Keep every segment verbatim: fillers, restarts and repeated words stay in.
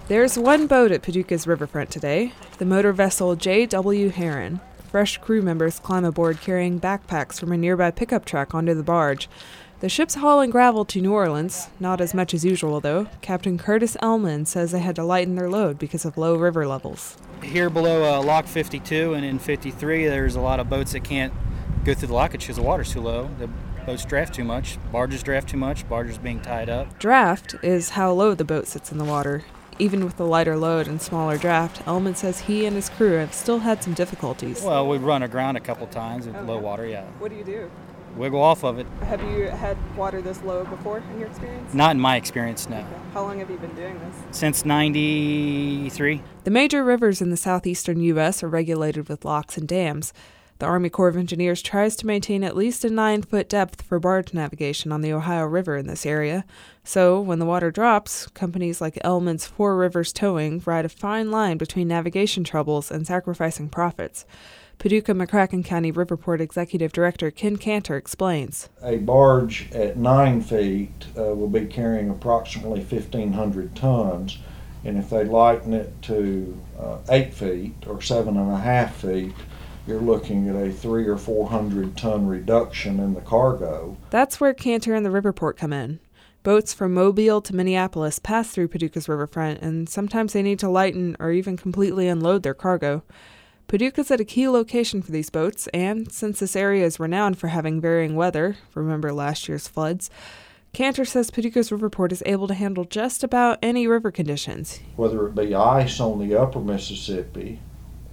There's one boat at Paducah's riverfront today, the motor vessel J W Heron. Fresh crew members climb aboard carrying backpacks from a nearby pickup truck onto the barge. The ship's hauling gravel to New Orleans, not as much as usual though. Captain Curtis Elman says they had to lighten their load because of low river levels. Here below uh, Lock fifty-two and in fifty-three, there's a lot of boats that can't go through the lockage because the water's too low. The boats draft too much, barges draft too much, barges being tied up. Draft is how low the boat sits in the water. Even with the lighter load and smaller draft, Elman says he and his crew have still had some difficulties. Well, we run aground a couple times with okay. low water, yeah. What do you do? Wiggle off of it. Have you had water this low before in your experience? Not in my experience, no. Okay. How long have you been doing this? Since ninety-three. The major rivers in the southeastern U S are regulated with locks and dams. The Army Corps of Engineers tries to maintain at least a nine-foot depth for barge navigation on the Ohio River in this area. So, when the water drops, companies like Elman's Four Rivers Towing ride a fine line between navigation troubles and sacrificing profits. Paducah-McCracken County Riverport Executive Director Ken Cantor explains. A barge at nine feet uh, will be carrying approximately fifteen hundred tons, and if they lighten it to uh, eight feet or seven and a half feet, you're looking at a three or four hundred ton reduction in the cargo. That's where Cantor and the Riverport come in. Boats from Mobile to Minneapolis pass through Paducah's riverfront, and sometimes they need to lighten or even completely unload their cargo. Paducah's at a key location for these boats, and since this area is renowned for having varying weather, remember last year's floods, Cantor says Paducah's Riverport is able to handle just about any river conditions. Whether it be ice on the upper Mississippi,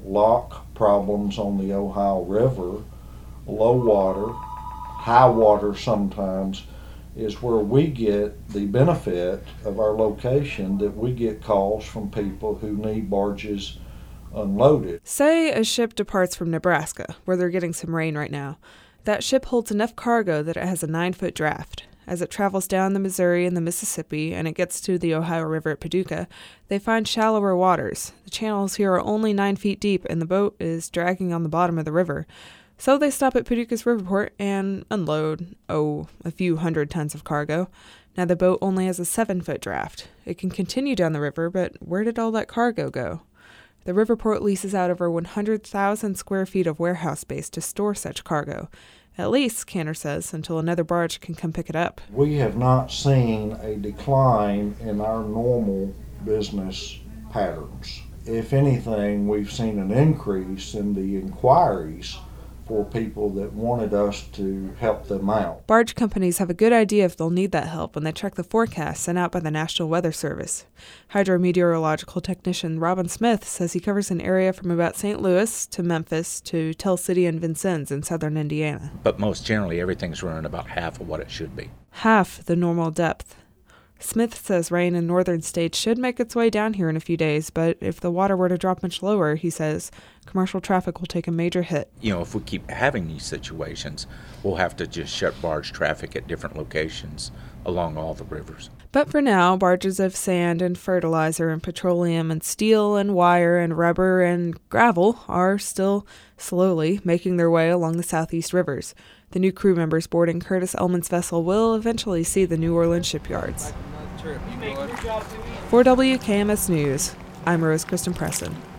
lock problems on the Ohio River, low water, high water sometimes, is where we get the benefit of our location, that we get calls from people who need barges unloaded. Say a ship departs from Nebraska, where they're getting some rain right now. That ship holds enough cargo that it has a nine-foot draft. As it travels down the Missouri and the Mississippi and it gets to the Ohio River at Paducah, they find shallower waters. The channels here are only nine feet deep and the boat is dragging on the bottom of the river. So they stop at Paducah's Riverport and unload, oh, a few hundred tons of cargo. Now the boat only has a seven-foot draft. It can continue down the river, but where did all that cargo go? The Riverport leases out over one hundred thousand square feet of warehouse space to store such cargo. At least, Cantor says, until another barge can come pick it up. We have not seen a decline in our normal business patterns. If anything, we've seen an increase in the inquiries for people that wanted us to help them out. Barge companies have a good idea if they'll need that help when they check the forecast sent out by the National Weather Service. Hydrometeorological technician Robin Smith says he covers an area from about Saint Louis to Memphis to Tell City and Vincennes in southern Indiana. But most generally, everything's running about half of what it should be. Half the normal depth. Smith says rain in northern states should make its way down here in a few days, but if the water were to drop much lower, he says, commercial traffic will take a major hit. You know, if we keep having these situations, we'll have to just shut barge traffic at different locations along all the rivers. But for now, barges of sand and fertilizer and petroleum and steel and wire and rubber and gravel are still slowly making their way along the southeast rivers. The new crew members boarding Curtis Elman's vessel will eventually see the New Orleans shipyards. For W K M S News, I'm Rose Kristen Preston.